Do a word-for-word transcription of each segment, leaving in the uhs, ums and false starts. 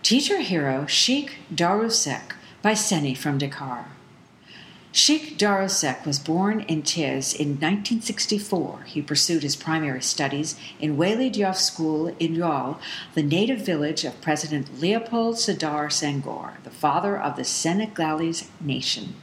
Teacher hero Sheikh Darusek by Seni from Dakar. Sheikh Darusek was born in Tiz in nineteen sixty-four. He pursued his primary studies in Wali Diouf School in Yol, the native village of President Leopold Sedar Senghor, the father of the Senegalese nation.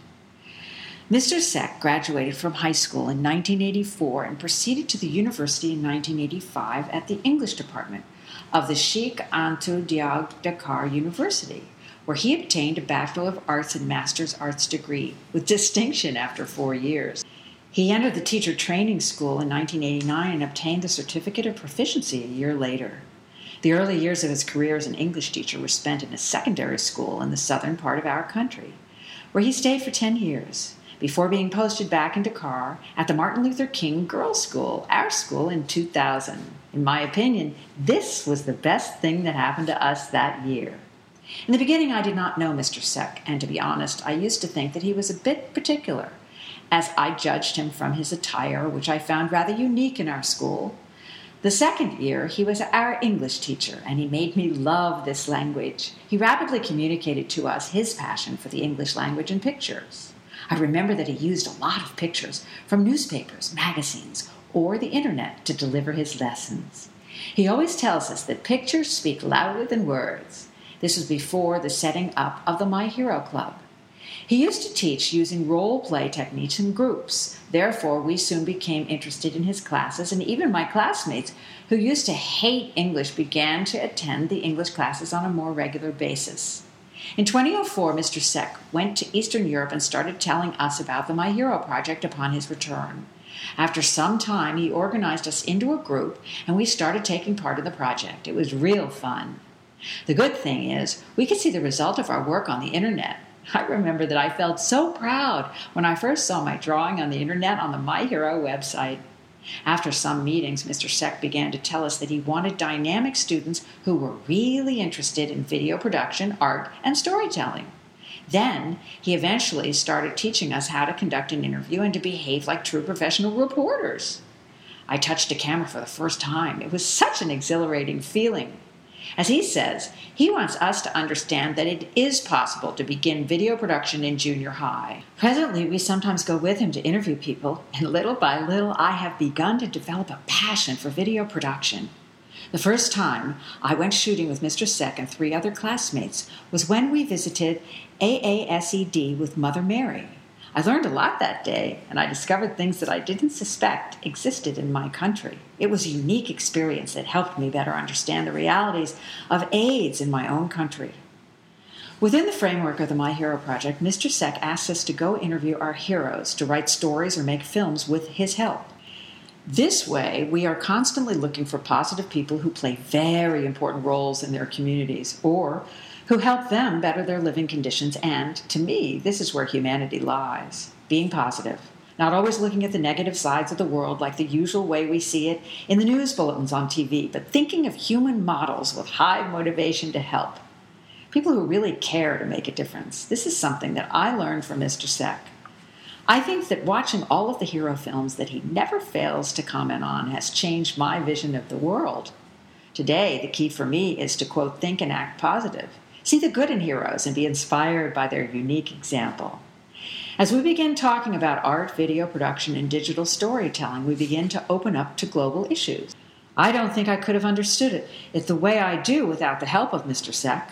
Mister Sek graduated from high school in nineteen eighty-four and proceeded to the university in nineteen eighty-five at the English department of the Sheikh Anta Diop Dakar University, where he obtained a Bachelor of Arts and Master's Arts degree with distinction after four years. He entered the teacher training school in nineteen eighty-nine and obtained the Certificate of Proficiency a year later. The early years of his career as an English teacher were spent in a secondary school in the southern part of our country, where he stayed for ten years, before being posted back in Dakar at the Martin Luther King Girls' School, our school, in two thousand. In my opinion, this was the best thing that happened to us that year. In the beginning, I did not know Mister Sek, and to be honest, I used to think that he was a bit particular, as I judged him from his attire, which I found rather unique in our school. The second year, he was our English teacher, and he made me love this language. He rapidly communicated to us his passion for the English language and pictures. I remember that he used a lot of pictures from newspapers, magazines, or the internet to deliver his lessons. He always tells us that pictures speak louder than words. This was before the setting up of the My Hero Club. He used to teach using role-play techniques in groups. Therefore, we soon became interested in his classes, and even my classmates, who used to hate English, began to attend the English classes on a more regular basis. In twenty oh four, Mister Sek went to Eastern Europe and started telling us about the My Hero Project upon his return. After some time, he organized us into a group, and we started taking part in the project. It was real fun. The good thing is, we could see the result of our work on the internet. I remember that I felt so proud when I first saw my drawing on the internet on the My Hero website. After some meetings, Mister Sek began to tell us that he wanted dynamic students who were really interested in video production, art, and storytelling. Then, he eventually started teaching us how to conduct an interview and to behave like true professional reporters. I touched a camera for the first time. It was such an exhilarating feeling. As he says, he wants us to understand that it is possible to begin video production in junior high. Presently, we sometimes go with him to interview people, and little by little, I have begun to develop a passion for video production. The first time I went shooting with Mister Sek and three other classmates was when we visited A A S E D with Mother Mary. I learned a lot that day, and I discovered things that I didn't suspect existed in my country. It was a unique experience that helped me better understand the realities of AIDS in my own country. Within the framework of the My Hero Project, Mister Sek asked us to go interview our heroes, to write stories or make films with his help. This way, we are constantly looking for positive people who play very important roles in their communities, or who help them better their living conditions, and, to me, this is where humanity lies. Being positive, not always looking at the negative sides of the world like the usual way we see it in the news bulletins on T V, but thinking of human models with high motivation to help. People who really care to make a difference. This is something that I learned from Mister Sek. I think that watching all of the hero films that he never fails to comment on has changed my vision of the world. Today, the key for me is to, quote, think and act positive. See the good in heroes and be inspired by their unique example. As we begin talking about art, video production, and digital storytelling, we begin to open up to global issues. I don't think I could have understood it, it the way I do without the help of Mister Sek.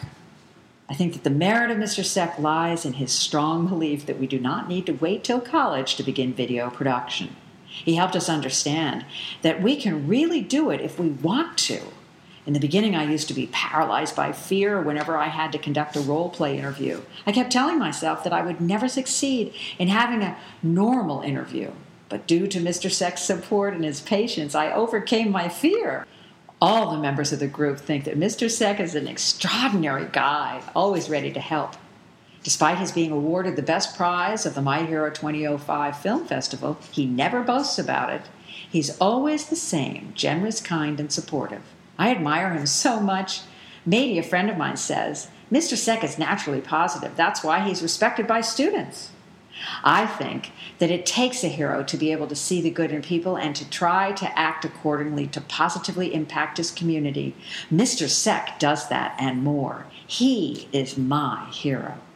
I think that the merit of Mister Sek lies in his strong belief that we do not need to wait till college to begin video production. He helped us understand that we can really do it if we want to. In the beginning, I used to be paralyzed by fear whenever I had to conduct a role-play interview. I kept telling myself that I would never succeed in having a normal interview. But due to Mister Sek's support and his patience, I overcame my fear. All the members of the group think that Mister Sek is an extraordinary guy, always ready to help. Despite his being awarded the best prize of the My Hero twenty oh five Film Festival, he never boasts about it. He's always the same, generous, kind, and supportive. I admire him so much. Maybe a friend of mine says, Mister Sek is naturally positive. That's why he's respected by students. I think that it takes a hero to be able to see the good in people and to try to act accordingly to positively impact his community. Mister Sec does that and more. He is my hero.